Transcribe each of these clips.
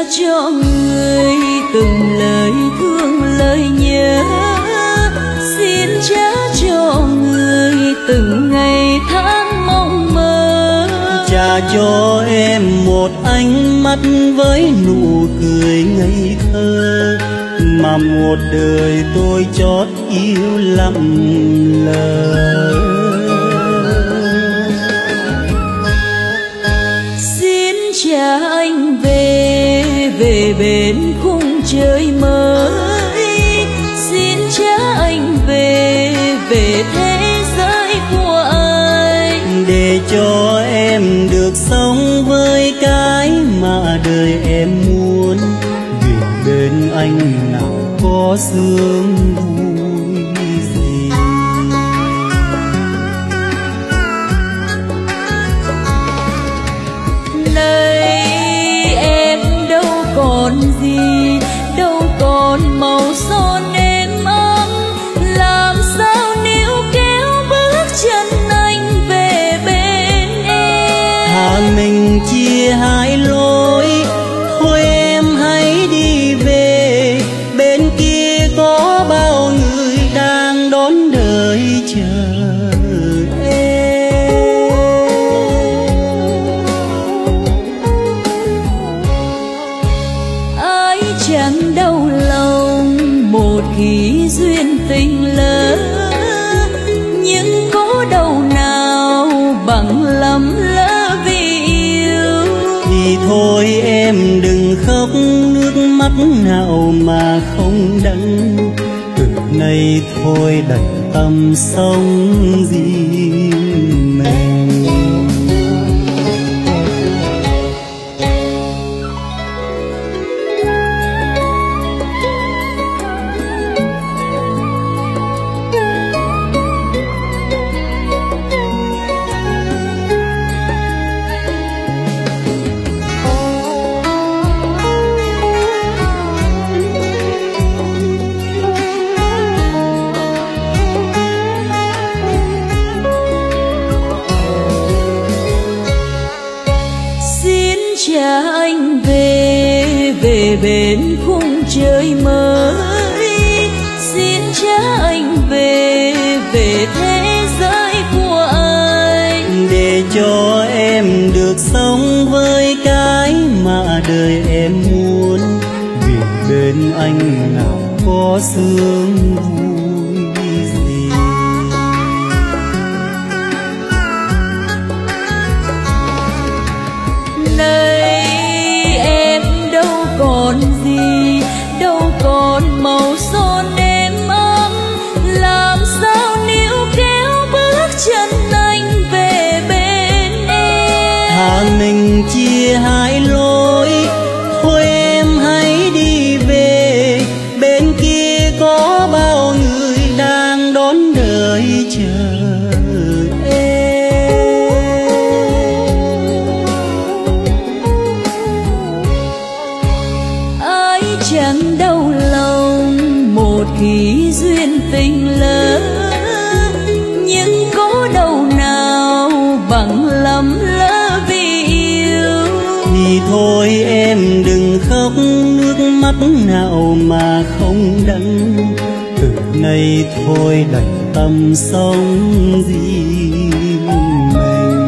cho người từng lời thương lời nhớ, xin trả cho người từng ngày tháng mong mơ. Trả cho em một ánh mắt với nụ cười ngây thơ, mà một đời tôi chót yêu lặng lờ. Xin trả anh về, về bên khung trời mới. Xin trả anh về, về thế giới của anh. Để cho em được sống với cái mà đời em muốn. Vì bên anh nào có sương vui gì. Nơi em đâu còn gì, đâu còn màu son êm ấm. Làm sao níu kéo bước chân anh về bên em. Hà mình chia hai lối, thôi em hãy đi về. Bên kia có bao người đang đón đợi chờ em. Ai chẳng đau lòng một khi duyên tình lỡ, nhưng có đâu nào bằng lầm lỡ vì yêu. Thì thôi em đừng khóc, nước mắt nào mà không đắng. Từ nay thôi đành tâm sống riêng mình. Trả anh về, về bên khung trời mới. Xin trả anh về, về thế giới của anh. Để cho em được sống với cái mà đời em muốn. Vì bên anh nào có sương vui gì. Nơi em đâu còn gì, đâu còn màu son êm ấm. Làm sao níu kéo bước chân anh về bên em. Hà mình chia hai lối, thôi em hãy đi về. Bên kia có bao người đang đón đợi chờ em. Ai chẳng đau lòng một khi duyên tình lỡ, nhưng có đâu nào bằng lầm lỡ vì yêu. Thì thôi em đừng khóc, nước mắt nào mà không đắng. Từ nay thôi đành tâm sống riêng mình.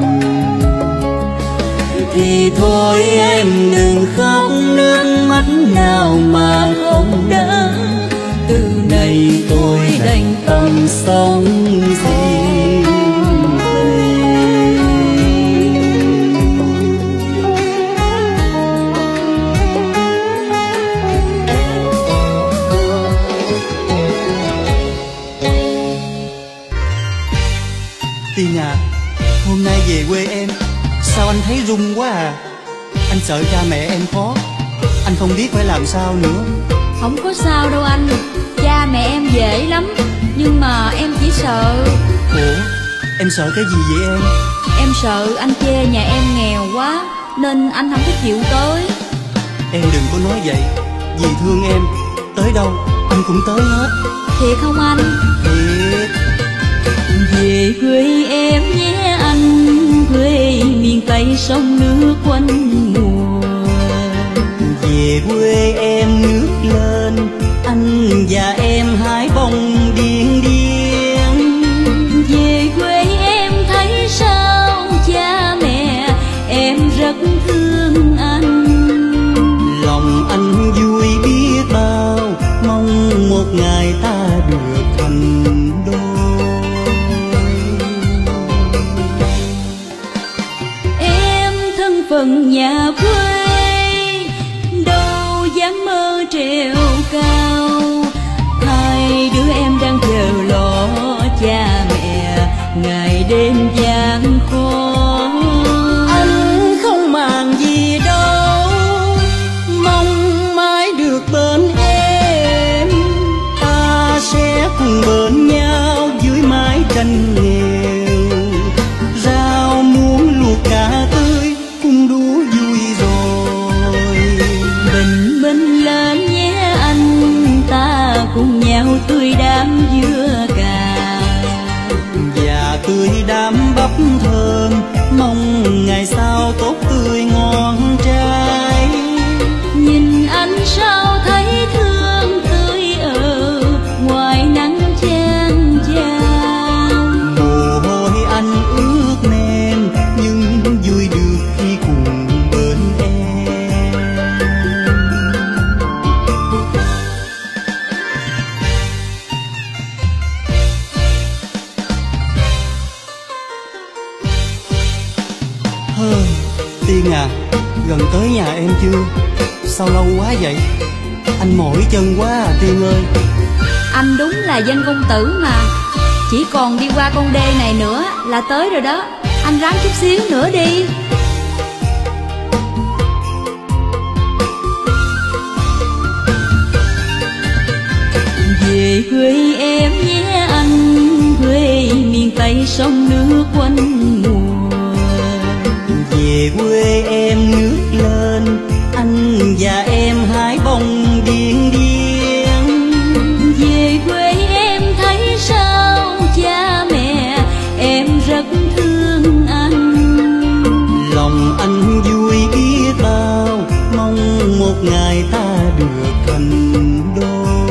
Thì thôi em đừng khóc, nước mắt nào mà không đắng. Từ nay tôi đành tâm sống riêng mình. Tiên à, hôm nay về quê em, sao anh thấy run quá à? Anh sợ cha mẹ em khó, anh không biết phải làm sao nữa. Không có sao đâu anh, cha mẹ em dễ lắm. Nhưng mà em chỉ sợ. Ủa, em sợ cái gì vậy em? Em sợ anh chê nhà em nghèo quá, nên anh không có chịu tới. Em đừng có nói vậy, vì thương em, tới đâu anh cũng tới hết. Thiệt không anh? Thiệt. Về quê em nhé anh, quê miền Tây sông nước quanh mùa. Về Về quê em nước lên, anh và em hai bông điên điên. Về quê em thấy sao cha mẹ em rất thương anh. Lòng anh vui biết bao, mong một ngày ta được thành đôi. Em thân phận nhà quê, đâu dám mơ trèo cao. Hai đứa em đang chờ lo cha mẹ ngày đêm gian khó. Anh không màng gì đâu, mong mãi được bên em. Ta sẽ cùng bên nhau dưới mái tranh nghèo. Rau muống luộc cá tươi cùng đủ vui rồi. Bình minh lên nhé anh, ta cùng nhau tươi đám dưa cà. Và tươi đám bắp thơm, mong ngày sau tốt tươi ngon trái. Nhìn anh sao thấy thương tươi ở ngoài nắng chang chang. Mồ hôi anh ướt nem, nhưng vui được khi cùng bên em. Tiên à, gần tới nhà em chưa? Sao lâu quá vậy? Anh mỏi chân quá à Tiên ơi. Anh đúng là dân công tử mà. Chỉ còn đi qua con đê này nữa là tới rồi đó. Anh ráng chút xíu nữa đi. Về quê em nhé anh, quê miền Tây sông nước quanh mùa. Về quê em nước lên, anh và em hai bông điên điên. Về quê em thấy sao cha mẹ em rất thương anh. Lòng anh vui biết bao, mong một ngày ta được thành đôi.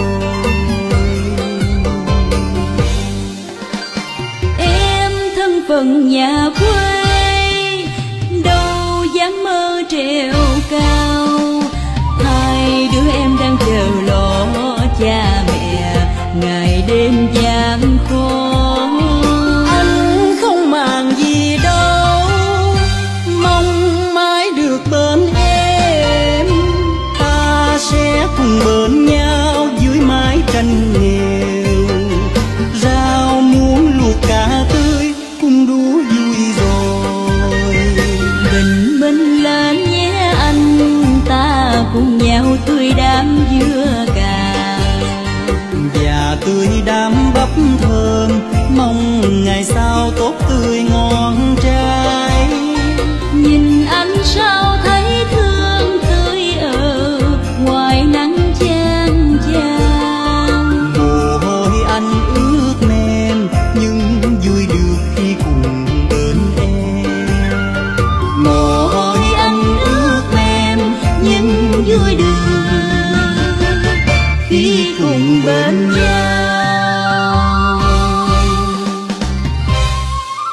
Em thân phận nhà quê, đâu dám mơ trèo cao. Hai đứa em đang chờ lo cha mẹ ngày đêm gian khó. Anh không màng gì đâu, mong mãi được bên em. Ta sẽ cùng bên nhau dưới mái tranh nghèo. Rau muống luộc cá tươi cùng đủ vui rồi. Bình minh lên nhé anh, ta cùng nhau tươi đám dưa cà. Và tươi đám bắp thơm, mong ngày sau tốt tươi ngon trái. Nhìn anh sao thấy thương tươi ở ngoài nắng chang chang. Mồ hôi anh ướt nem, nhưng vui được khi cùng bên em. Mồ hôi anh ướt nem, nhưng vui được khi cùng bên nhau.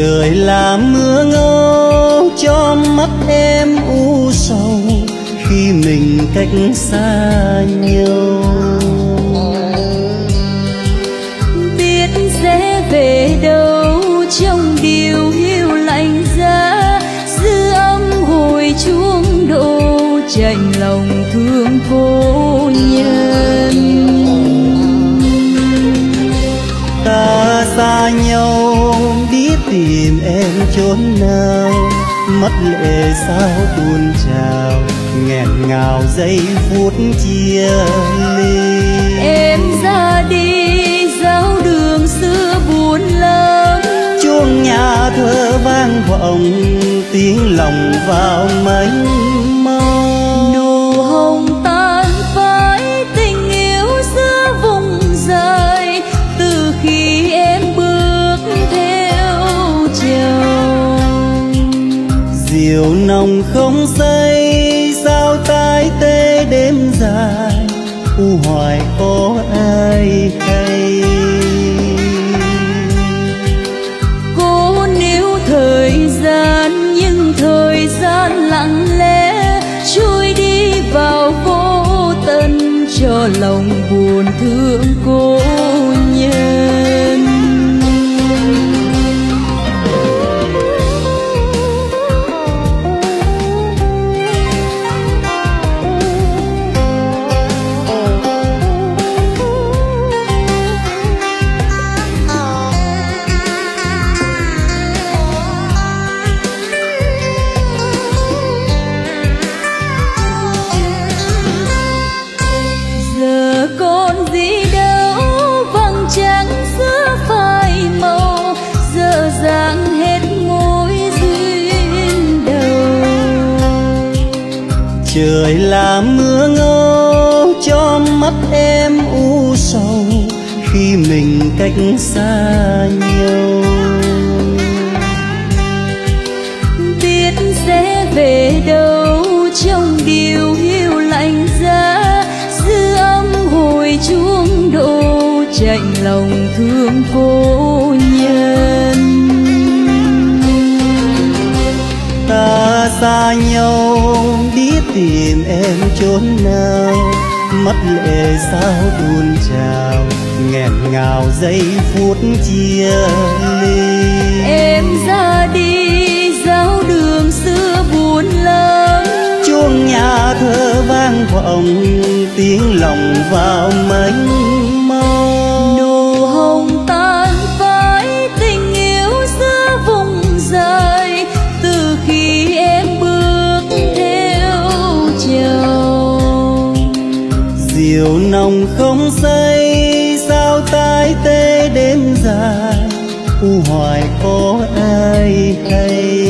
Trời làm mưa ngâu cho mắt em u sầu khi mình cách xa nhau. Biết sẽ về đâu trong điều hiu lạnh giá, dư âm hồi chuông đổ chạnh lòng thương cô nhân. Ta xa nhau biết tìm em chốn nào, mắt lệ sao tuôn trào nghẹn ngào giây phút chia ly. Em ra đi giáo đường xưa buồn lắm, chuông nhà thơ vang vọng tiếng lòng vào mênh mông. nụ hồng tan phai tình yêu xưa vùng dài, từ khi em bước theo chồng. Diều nồng không say sao tái tê đêm dài, u hoài có ai hay. Cố níu thời gian nhưng thời gian lặng lẽ trôi đi vào vô tận, cho lòng buồn thương cô nhân. Giờ còn gì đâu vầng trăng giữa phai màu, giờ dáng hết mối duyên đầu. Trời làm mưa ngâu cho mắt em u sầu khi mình cách xa nhau. Biết sẽ về đâu trong điều hiu lạnh giá, dư âm hồi chuông đổ chạnh lòng thương cô nhân. Ta xa nhau biết tìm em chốn nào, mắt lệ sao tuôn trào nghẹn ngào giây phút chia ly. Em ra đi giáo đường xưa buồn lắm, chuông nhà thơ vang vọng tiếng lòng vào mênh mông. nụ hồng tan phai tình yêu xưa vùng dài, từ khi em bước theo chồng. Diều nồng không say sao tái tê đêm dài, u hoài có ai hay.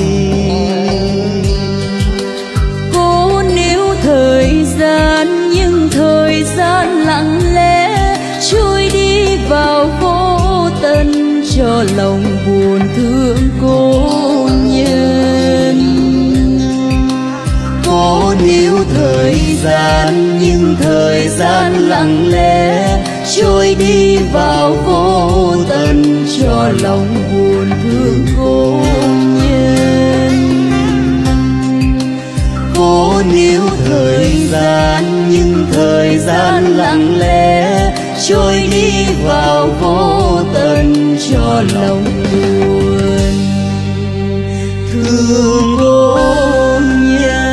Cố níu thời gian nhưng thời gian lặng lẽ trôi đi vào vô tận, cho lòng buồn thương cô nhân. Cố níu thời gian nhưng thời gian lặng lẽ trôi đi vào vô tận, cho lòng buồn thương cô nhân. Cố níu thời gian nhưng thời gian lặng lẽ trôi đi vào vô tận, cho lòng buồn thương cô nhân.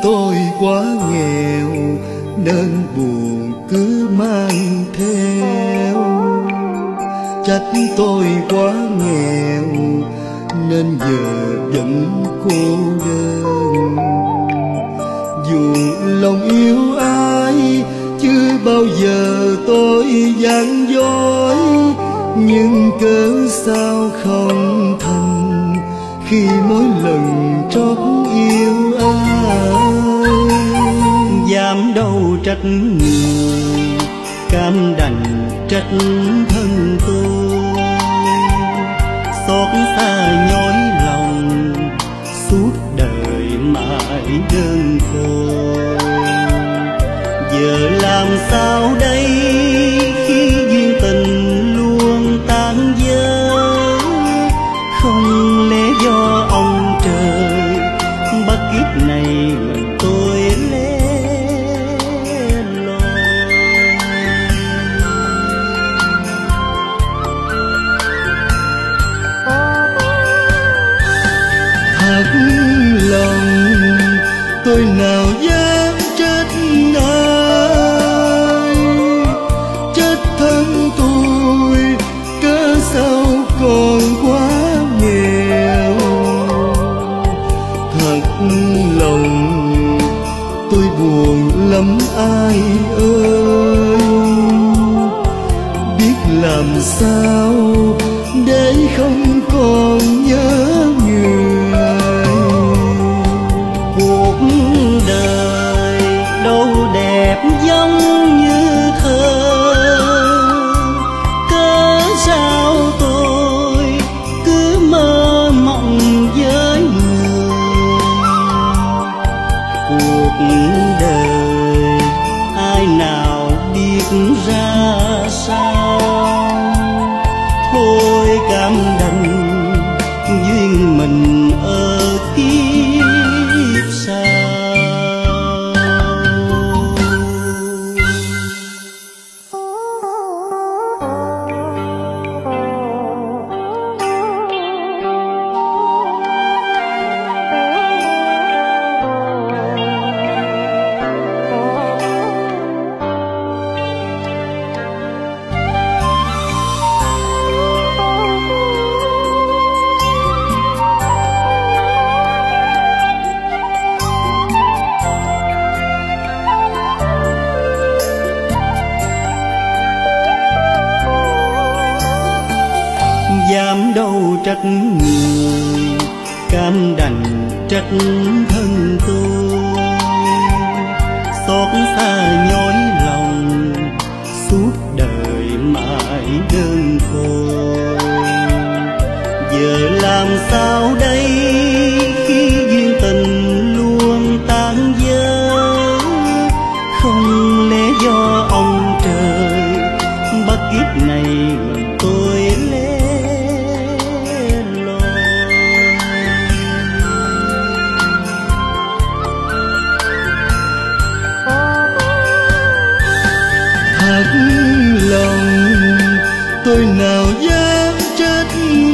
tôi quá nghèo nên buồn cứ mang theo. Trách tôi quá nghèo nên giờ vẫn cô đơn. Dù lòng yêu ai chưa bao giờ tôi gian dối, nhưng cớ sao không thành khi mỗi lần trót yêu ai. Dám đâu trách người, cam đành trách thân tôi. Xót xa nhói lòng suốt đời mãi đơn côi. Giờ làm sao đây khi duyên tình luôn tan vỡ? Không lẽ do ông trời bắt kiếp này mình tôi lẻ loi? Thật lòng tôi nào dám trách ai, trách thân tôi cớ sao còn quá nghèo. Thật lòng tôi buồn lắm ai ơi, biết làm sao để không còn nhớ người. Cuộc đời đâu đẹp giống như thơ, cớ sao tôi cứ mơ mộng với người. Cuộc đời ai nào biết ra sao, thôi cảm đành duyên mình ở kiếp sau. Dám đâu trách người, cam đành trách thân tôi. Xót xa nhói lòng suốt đời mãi đơn côi. Giờ làm sao đây khi duyên tình luôn tan vỡ? Không lẽ do ông trời bắt kiếp này mình tôi lẻ lòng tôi nào dám trách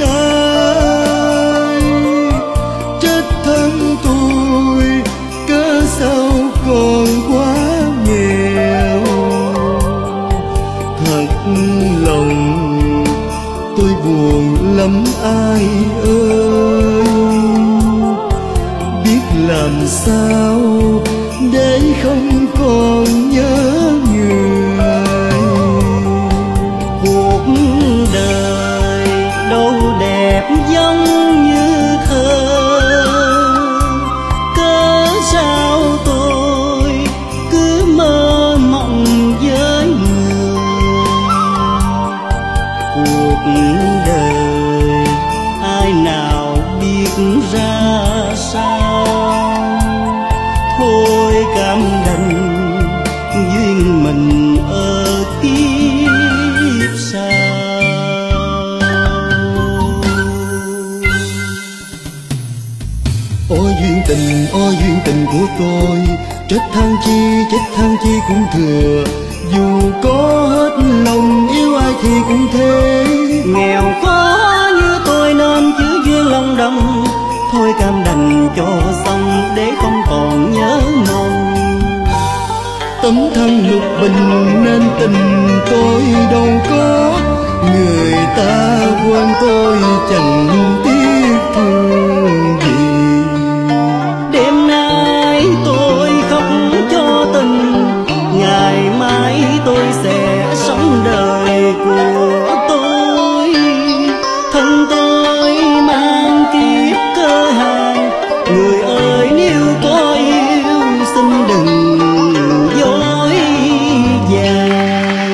ai, trách thân tôi cớ sao còn quá nghèo. Thật lòng tôi buồn lắm ai ơi, biết làm sao để không còn nhớ người. Cuộc đời đâu đẹp giống như thơ, cớ sao tôi cứ mơ mộng với người. Cuộc đời ai nào biết ra sao, thôi cảm đành duyên mình ở kiếp sau. Ôi duyên tình của tôi, trách than chi cũng thừa. Dù có hết lòng yêu ai thì cũng thế. Nghèo khó như tôi nên chữ duyên lòng đồng, thôi tôi cam đành cho xong để không còn nhớ mong. Tấm thân lục bình nên tình tôi đâu có, người ta quên tôi chẳng tiếc thương gì. Đêm nay tôi khóc cho tình, ngày mai tôi sẽ sống đời của tôi. Thân tôi mang kiếp cơ hàn, người ơi nếu có yêu xin đừng dối vàng.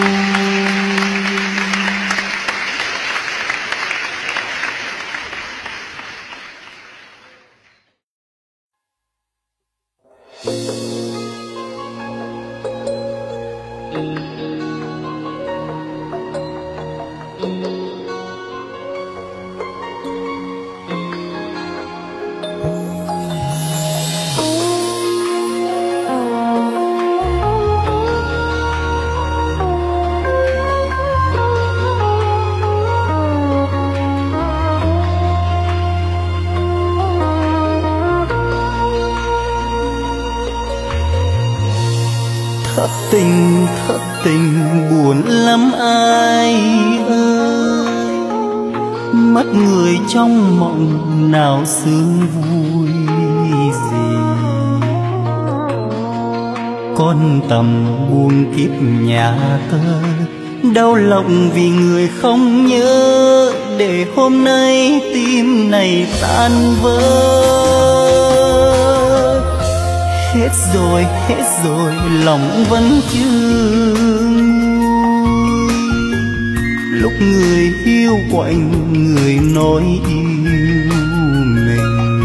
Thất tình buồn lắm ai ơi, mất người trong mộng nào sướng vui gì. Con tầm buông kiếp nhà tơ, đau lòng vì người không nhớ, để hôm nay tim này tan vỡ. Hết rồi lòng vẫn chưa nguôi. Lúc người yêu quạnh, người nói yêu mình,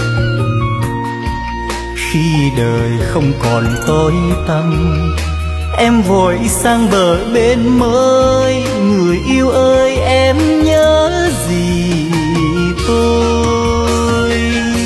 khi đời không còn tối tăm, em vội sang bờ bên mới. Người yêu ơi em nhớ gì tôi?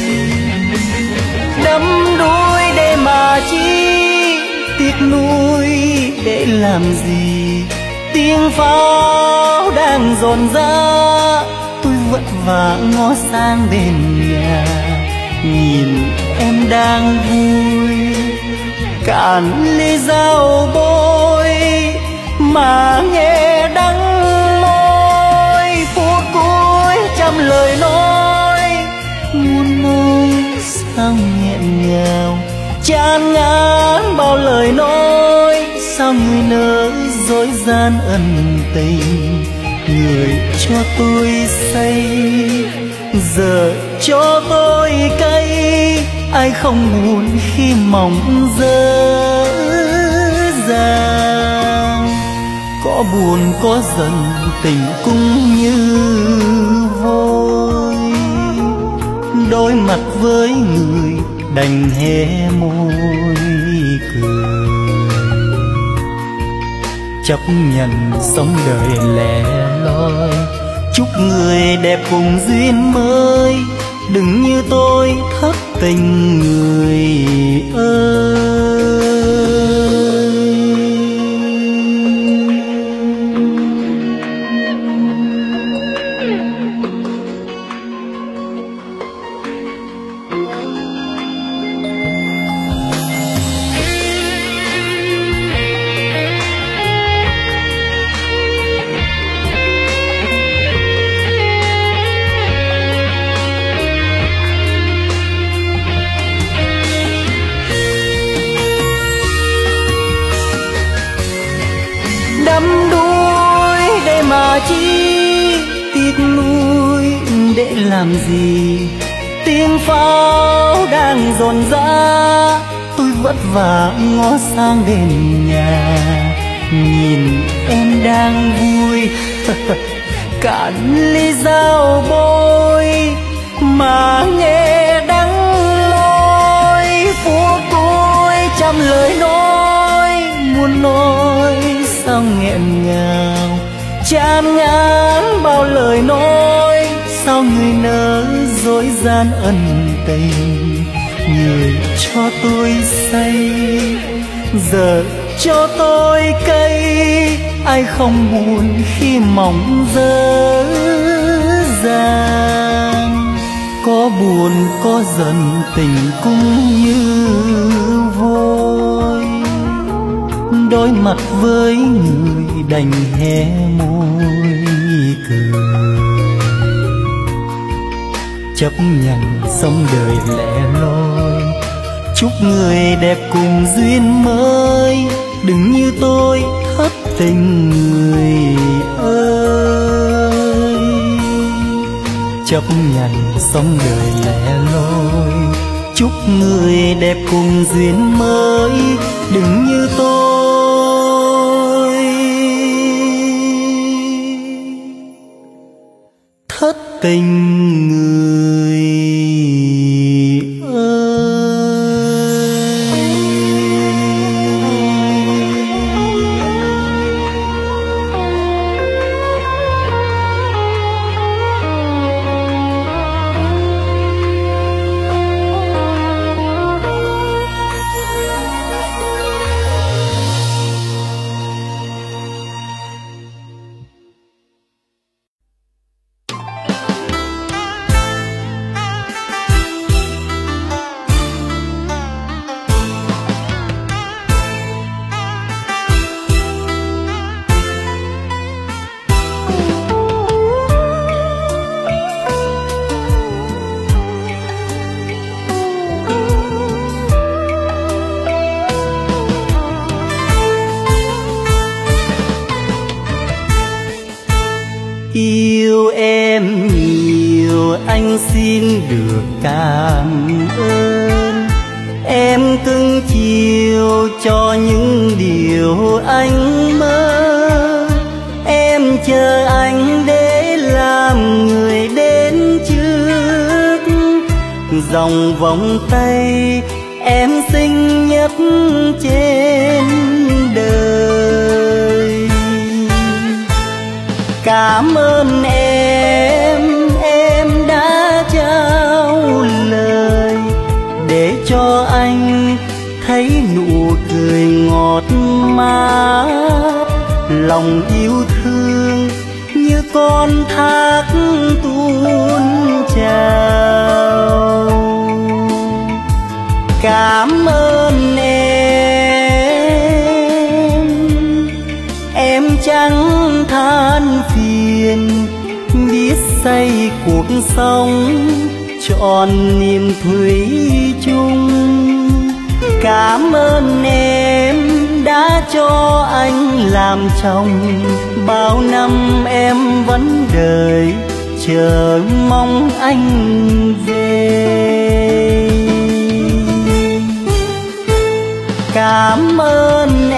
Đắm đuối để mà chi, tiếc nuối để làm gì? Tiếng pháo đang rộn rã, tôi vất vả ngó sang bên nhà, nhìn em đang vui. Cạn ly rau bôi mà nghe đắng môi, phút cuối trăm lời nói muốn nói sao nghẹn ngào. Chán ngán bao lời nói, sao người nỡ dối gian ân tình. Người cho tôi say, giờ cho tôi cay, ai không buồn khi mong dở dàng. Có buồn có giận tình cũng như vôi, đối mặt với người đành hé môi cười. Chấp nhận sống đời lẻ loi, chúc người đẹp cùng duyên mới. Đừng như tôi thất tình người ơi. Đắm đuối để mà chi, tiếc nuối để làm gì? Tiếng pháo đang rộn rã, tôi vất vả ngó sang bên nhà, nhìn em đang vui. Cạn ly rau bôi mà nghe đắng môi, phút cuối trăm lời nói muốn nói sao nghẹn ngào. Chán ngán bao lời nói, sao người nỡ dối gian ân tình. Người cho tôi say, giờ cho tôi cay, ai không buồn khi mong dở dàng. có buồn có giận tình cũng như vôi. Đối mặt với người đành hé môi cười, chấp nhận sống đời lẻ loi. Chúc người đẹp cùng duyên mới, đừng như tôi thất tình người ơi. Chấp nhận sống đời lẻ loi, chúc người đẹp cùng duyên mới, đừng như tôi thất tình người ơi. Yêu em nhiều anh xin được cảm ơn. Em cưng chiều cho những điều anh mơ. Em chờ anh để làm người đến trước. Dòng vòng tay em xinh nhất trên đời. Cảm ơn em đã trao lời để cho anh thấy nụ cười ngọt mát. Lòng yêu thương như con thác tuôn trào. Cảm ơn em chẳng than phiền, biết xây cuộc sống trọn niềm thủy chung. Cảm ơn em đã cho anh làm chồng. Bao năm em vẫn đợi chờ mong anh về. Cảm ơn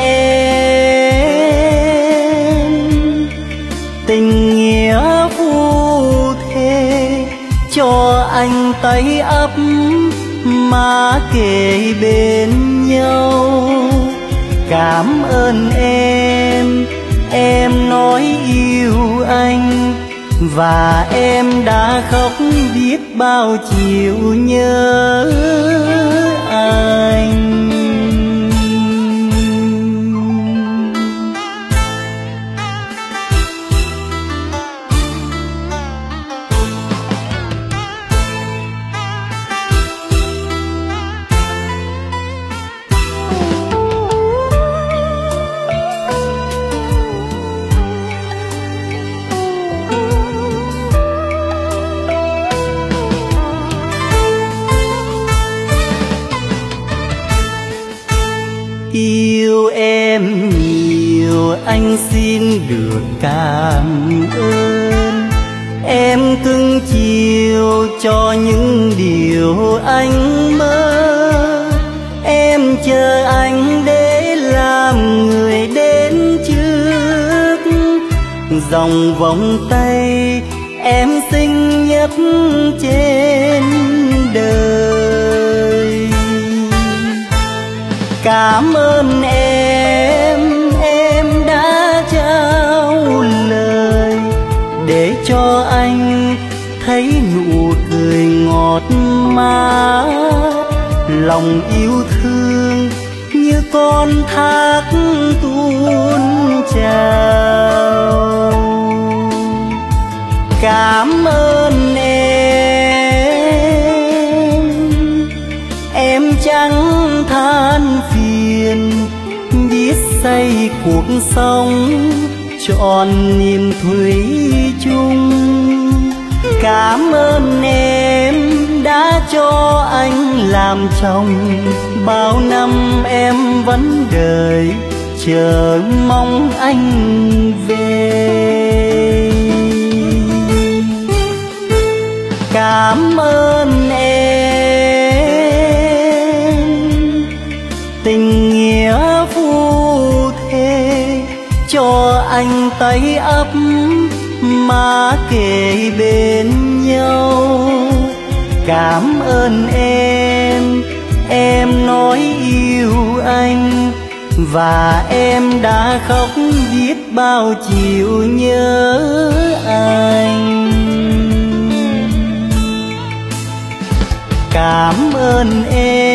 tình nghĩa phu thê cho anh tay ấp má kề bên nhau. Cảm ơn em nói yêu anh và em đã khóc biết bao chiều nhớ anh. Yêu em nhiều anh xin được cảm ơn. Em cưng chiều cho những điều anh mơ. Em chờ anh để làm người đến trước. Dòng vòng tay em xinh nhất trên đời. Cảm ơn em đã trao lời để cho anh thấy nụ cười ngọt mát. Lòng yêu thương như con thác tuôn trào. Cảm ơn em xây cuộc sống trọn niềm thủy chung. Cảm ơn em đã cho anh làm chồng, bao năm em vẫn đợi chờ mong anh về. Cảm ơn em tình nghĩa phu thê, cho anh tay ấp má kề bên nhau. Cảm ơn em nói yêu anh, và em đã khóc biết bao chiều nhớ anh. Cảm ơn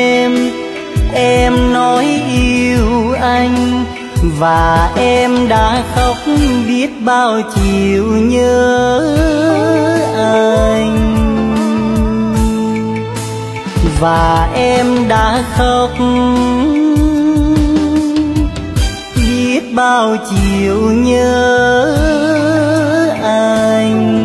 em nói yêu anh, và em đã khóc biết bao chiều nhớ anh. Và em đã khóc biết bao chiều nhớ anh.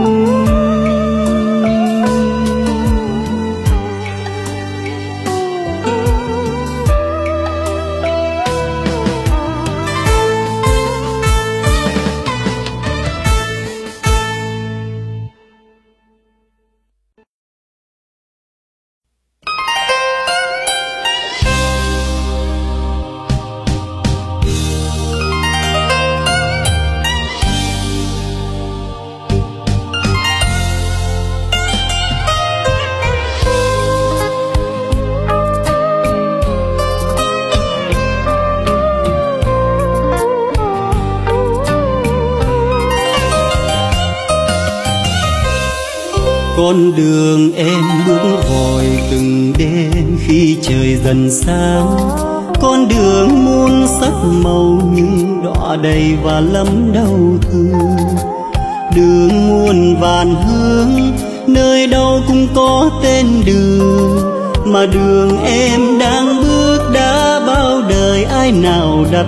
Con đường em bước vội từng đêm khi trời dần sáng, con đường muôn sắc màu nhưng đọa đầy và lắm đau thương. Đường muôn vàn hướng, nơi đâu cũng có tên đường, mà đường em đang bước đã bao đời ai nào đặt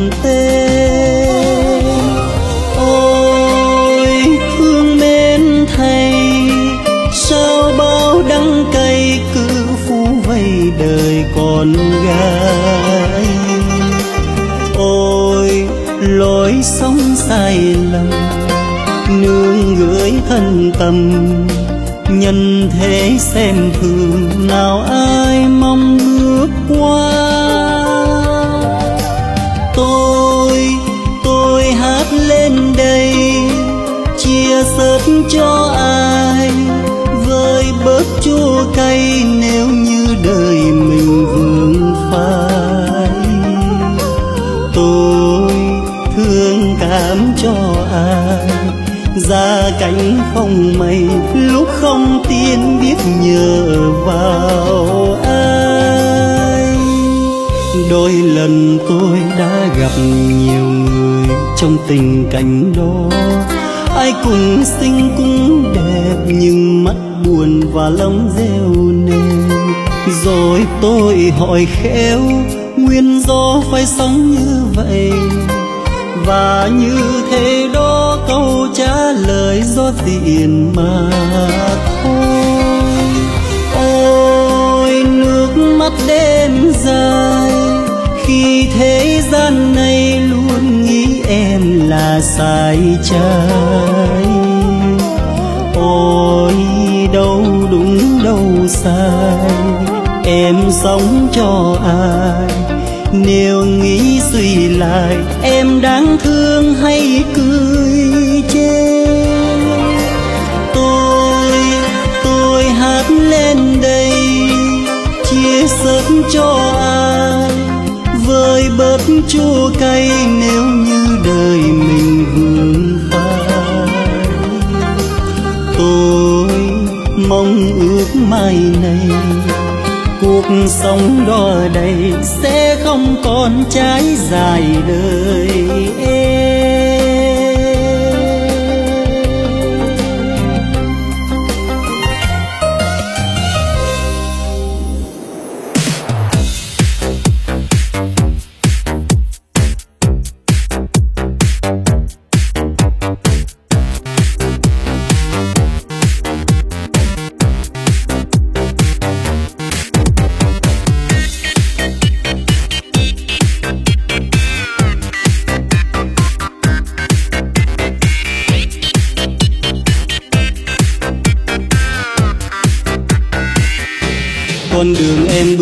tên. Ôi thương mến thầy, sao bao đắng cay cứ phủ vây đời con gái. Ôi lối sống sai lầm, nương gửi thân tâm, nhân thế xem thường nào ai mong bước qua. Tôi hát lên đây chia sớt cho ai, vơi bớt chua cay nếu như đời mình vương phai. Tôi thương cảm cho ai, gia cảnh không may lúc không tiên biết nhờ vào ai. Đôi lần tôi đã gặp nhiều người trong tình cảnh đó, ai cũng xinh cũng đẹp nhưng mắt buồn và lòng rêu nề. Rồi tôi hỏi khéo nguyên do phải sống như vậy, và như thế đó câu trả lời do diện mà thôi. Ôi nước mắt đêm dài khi thế gian này luôn nghĩ em là sai trái. Ôi đâu đúng đâu sai, em sống cho ai? Nếu nghĩ suy lại em đáng thương hay cười chê? Tôi hát lên đây chia sớt cho ai, vơi bớt chua cay nếu như đời mình vương phai. Tôi mong ước mai này cuộc sống đò đầy sẽ không còn trái dài đời em.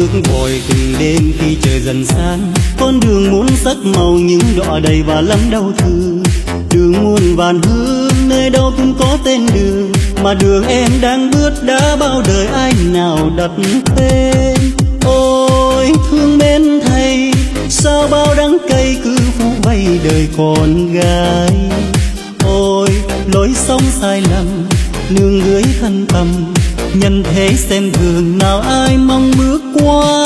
bước vội từng đêm khi trời dần sáng. Con đường muôn sắc màu những đọa đầy và lắm đau thương. Đường muôn vàn hương nơi đâu cũng có tên đường, mà đường em đang bước đã bao đời ai nào đặt tên. Ôi thương mến thầy, sao bao đắng cay cứ phủ vây đời con gái. Ôi lối sống sai lầm nương gửi thân tâm, nhân thế xem thường nào ai mong bước qua.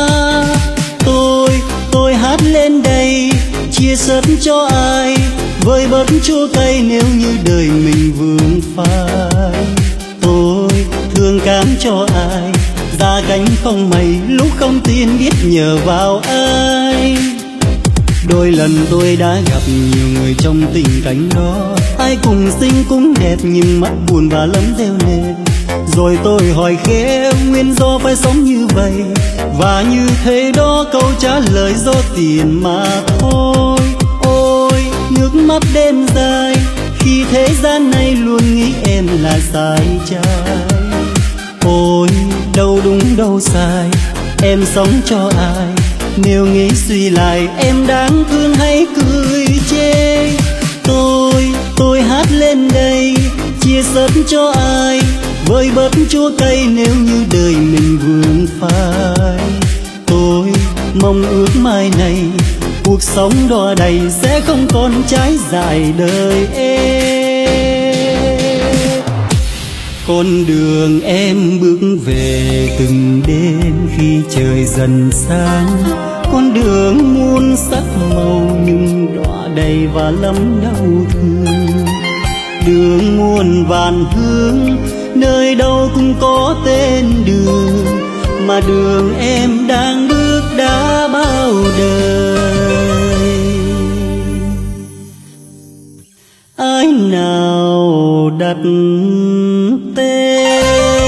Tôi hát lên đây chia sớt cho ai, vơi bớt chua cay nếu như đời mình vướng phai. Tôi thương cảm cho ai, ra cánh không mây lúc không tin biết nhờ vào ai. Đôi lần tôi đã gặp nhiều người trong tình cảnh đó, ai cùng xinh cũng đẹp nhưng mắt buồn và lắm rêu nề. Rồi tôi hỏi khéo nguyên do phải sống như vậy, và như thế đó câu trả lời do tiền mà thôi. Ôi nước mắt đêm dài khi thế gian này luôn nghĩ em là sai trái. Ôi đâu đúng đâu sai, em sống cho ai, nếu nghĩ suy lại em đáng thương hay cười chê. Tôi hát lên đây chia sớt cho ai, vơi bớt chua cay nếu như đời mình vướng phai. Tôi mong ước mai này cuộc sống đọa đầy sẽ không còn trái dài đời em. Con đường em bước về từng đêm khi trời dần sáng, con đường muôn sắc màu nhưng đọa đầy và lắm đau thương. Đường muôn vàn hương nơi đâu cũng có tên đường, mà đường em đang bước đã bao đời ai nào đặt tên.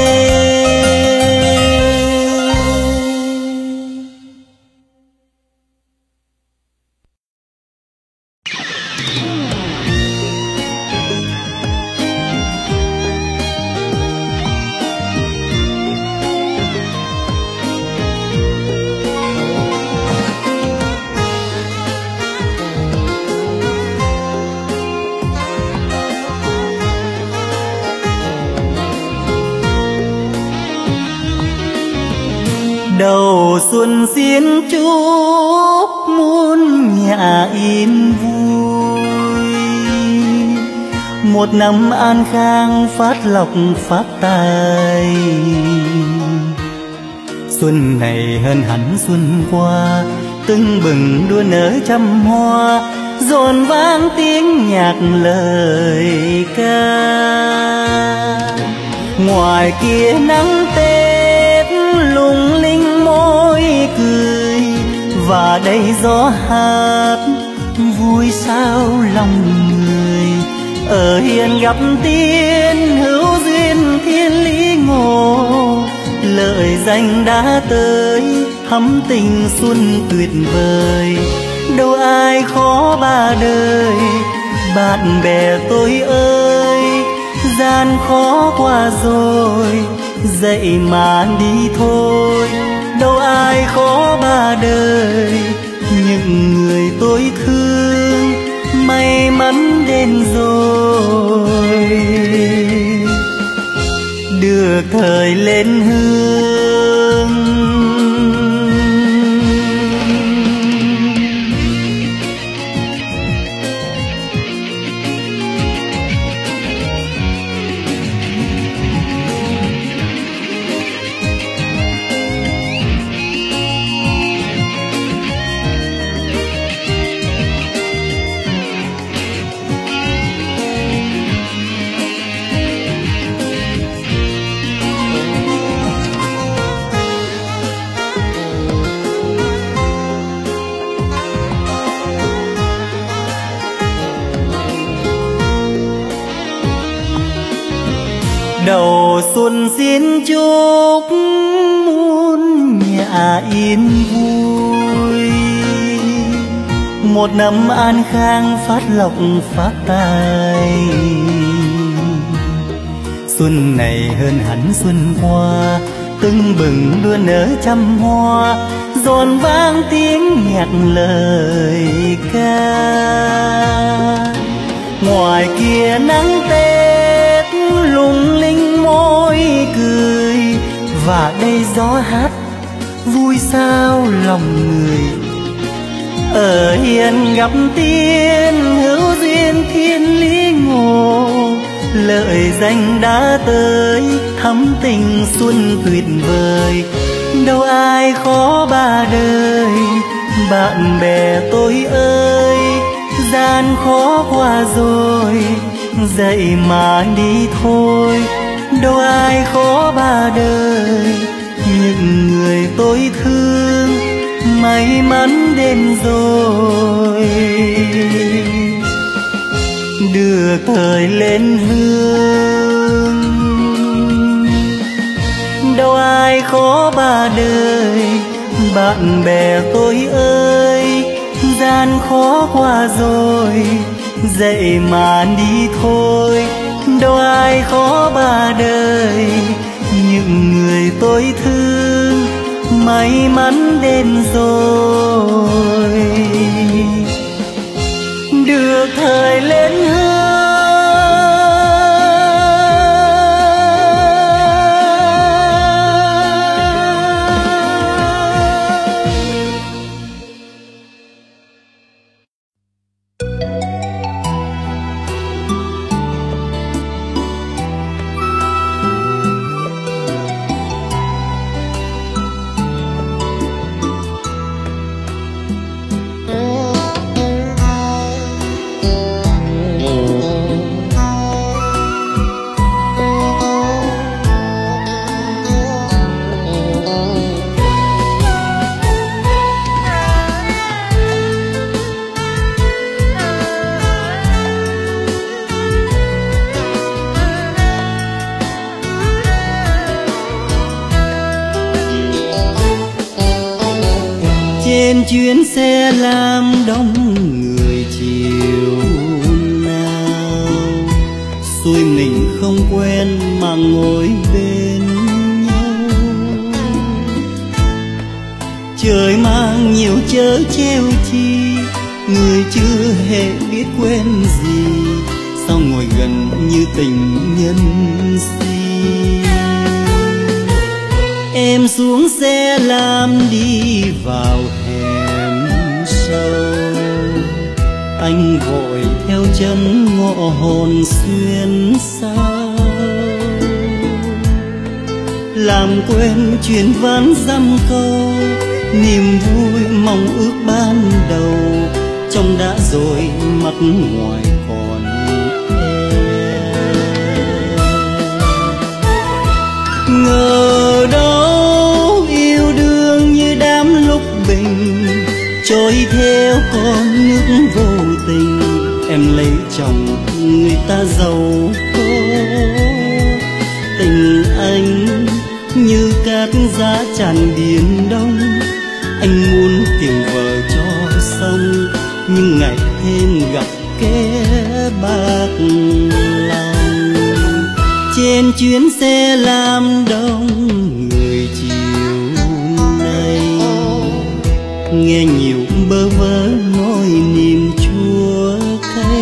Đầu xuân xin chúc muôn nhà yên vui, một năm an khang phát lộc phát tài. Xuân này hơn hẳn xuân qua, tưng bừng đua nở trăm hoa, dồn vang tiếng nhạc lời ca. Ngoài kia nắng Tết lung linh môi cười, và đây gió hát vui sao lòng người. Ở hiền gặp tiên hữu duyên thiên lý ngộ, lợi danh đã tới thắm tình xuân tuyệt vời. Đâu ai khó ba đời bạn bè tôi ơi, gian khó qua rồi dậy mà đi thôi. Đâu ai khó ba đời những người tôi thương may mắn đến rồi, được thời lên hương. Đầu xuân xin chúc muôn nhà yên vui, một năm an khang phát lộc phát tài. Xuân này hơn hẳn xuân qua, tưng bừng đua nở trăm hoa, giòn vang tiếng nhạc lời ca. Ngoài kia nắng Tết lung linh môi cười, và đây gió hát vui sao lòng người. Ở hiền gặp tiên hữu duyên thiên lý ngộ, lợi danh đã tới thắm tình xuân tuyệt vời. Đâu ai khó ba đời, bạn bè tôi ơi, gian khó qua rồi, dậy mà đi thôi. Đâu ai khó ba đời, những người tôi thương may mắn đến rồi, đưa thời lên hương. Đâu ai khó ba đời, bạn bè tôi ơi, gian khó qua rồi, dậy mà đi thôi. Đâu ai khó ba đời, những người tôi thương may mắn đến rồi, được thời lên hương. Trên chuyến xe lam đông người chiều nào, xuôi mình không quen mà ngồi bên nhau. Trời mang nhiều chớ treo chi, người chưa hề biết quen gì, sao ngồi gần như tình nhân si. Em xuống xe lam đi vào hẻm sâu, anh vội theo chân ngõ hồn xuyên sao. Làm quên chuyện ván dăm câu, niềm vui mong ước ban đầu, trong đã rồi mặt ngoài còn em. Ngờ đâu yêu đương như đám lúc bình, trôi theo con nước vô tình. Em lấy chồng người ta giàu có, tình anh như cát giá tràn biển đông. Anh muốn tìm vợ cho xong, nhưng ngày thêm gặp kẻ bạc lòng. Trên chuyến xe lam đông người chiều nay, nghe nhiều bơ vơ nói niềm chua cay.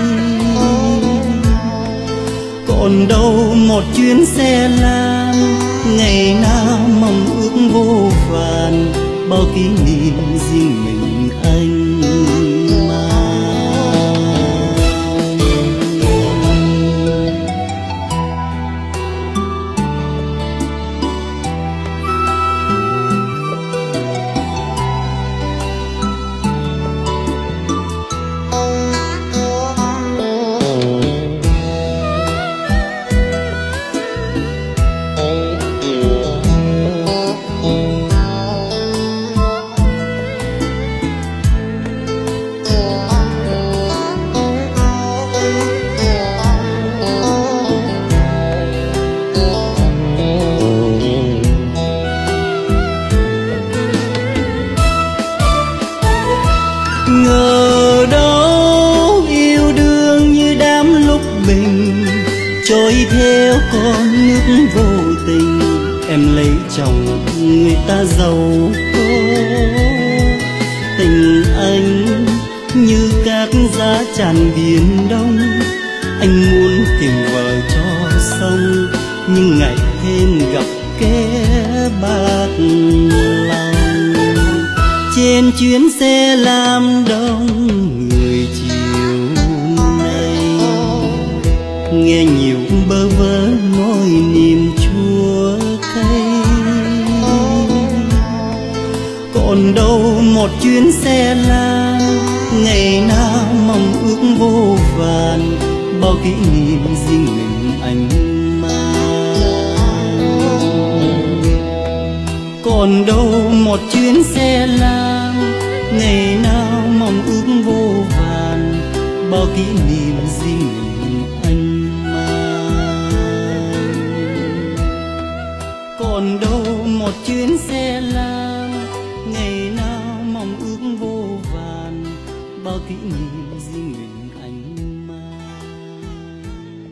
Còn đâu một chuyến xe lam, ngày nào mong ước vô vàn, bao kỷ niệm riêng mình anh mang. Ngờ đâu yêu đương như đám lúc bình, trôi theo con nước vô tình. Em lấy người ta giàu có. Tình anh như cát giá tràn biển đông, anh muốn tìm vợ cho xong, nhưng ngày thêm gặp kẻ bạc lòng. Trên chuyến xe lam đông người chiều nay, nghe nhiều bơ vơ nói niềm chua cay. Còn đâu một chuyến xe lam, ngày nào mong ước vô vàn, bao kỷ niệm riêng mình anh mang. Còn đâu một chuyến xe lam, ngày nào mong ước vô vàn, bao kỷ niệm riêng mình anh mang. Còn đâu một chuyến xe lam, ngày nào mong ước vô vàn, bao kỷ niệm riêng mình.